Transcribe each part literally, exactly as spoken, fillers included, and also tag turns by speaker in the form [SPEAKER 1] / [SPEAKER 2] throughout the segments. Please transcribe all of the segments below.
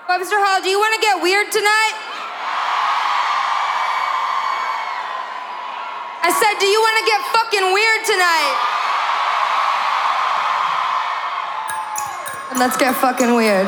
[SPEAKER 1] Webster Hall, do you want to get weird tonight? I said, do you want to get fucking weird tonight? Let's get fucking weird.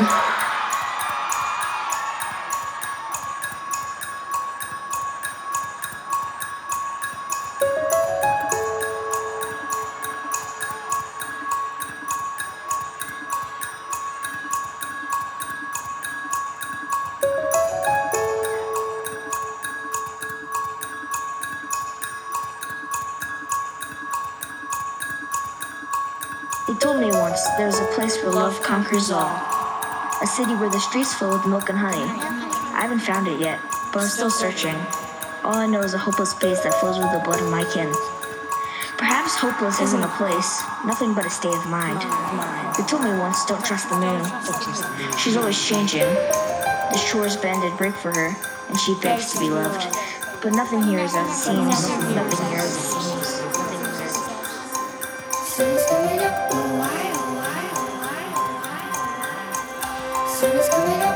[SPEAKER 2] They told me once there was a place where love conquers all. A city where the streets flow with milk and honey. I haven't found it yet, but I'm still searching. All I know is a hopeless place that flows with the blood of my kin. Perhaps hopeless isn't a place, nothing but a state of mind. They told me once, don't trust the moon. She's always changing. The shores bend and break for her, and she begs to be loved. But nothing here is as it seems. Nothing here is as it seems.
[SPEAKER 3] Sun's coming up, oh why, oh why, oh why, oh why. Sun is coming up.